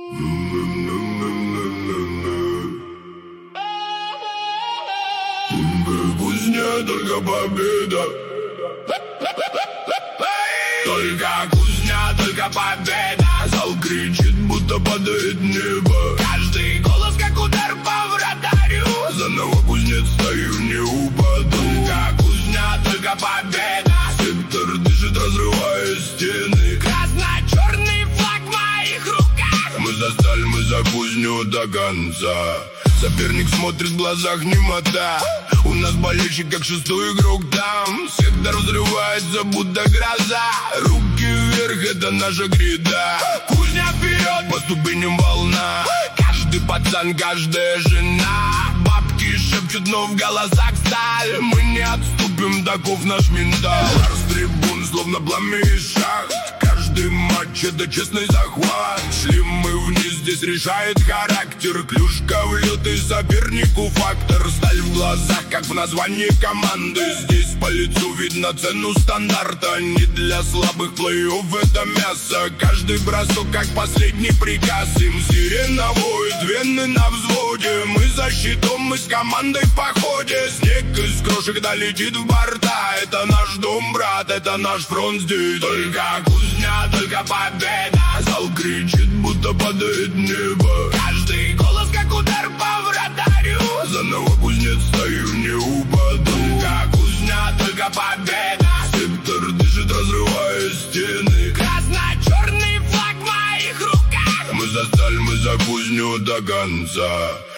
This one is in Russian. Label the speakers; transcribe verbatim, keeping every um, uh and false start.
Speaker 1: Кузня, только победа. Только кузня, только победа. Зал кричит, будто падает небо. Каждый голос, как удар по вратарю. Заново кузнец, стою, не упаду. Только кузня, только победа. Сектор дышит, разрывая стены. Красно-черный флаг в моих руках. Мы за сталь, мы за кузню до конца. Соперник смотрит, в глазах немота. У нас болельщик, как шестой игрок там. Сектор взрывается, будто гроза. Руки вверх, это наша гряда. Кузня вперед, по ступеням волна. Каждый пацан, каждая жена. Бабки шепчут, но в голосах сталь. Мы не отступим, таков наш ментал. С трибун, словно пламя и шаг. Каждый матч это честный захват. Шли мы вниз, здесь решает характер. Клюшка в лед и сопернику фактор. Сталь в глазах, как в названии команды. Здесь по лицу видно цену стандарта. Не для слабых, плей-офф это мясо. Каждый бросок, как последний приказ. Им сирена воет, вены на взводе. Мы за щитом, мы с командой в походе. Снег из крошек долетит в борта. Это наш дом, брат, это наш фронт здесь. Только кузня, только победа. Зал кричит, будто падает небо. Каждый голос, как удар по вратарю. Заново кузнец, стою, не упаду. Только кузня, только победа. Сектор дышит, разрывая стены. Красно-черный флаг в моих руках. Мы за сталь, мы за кузню до конца.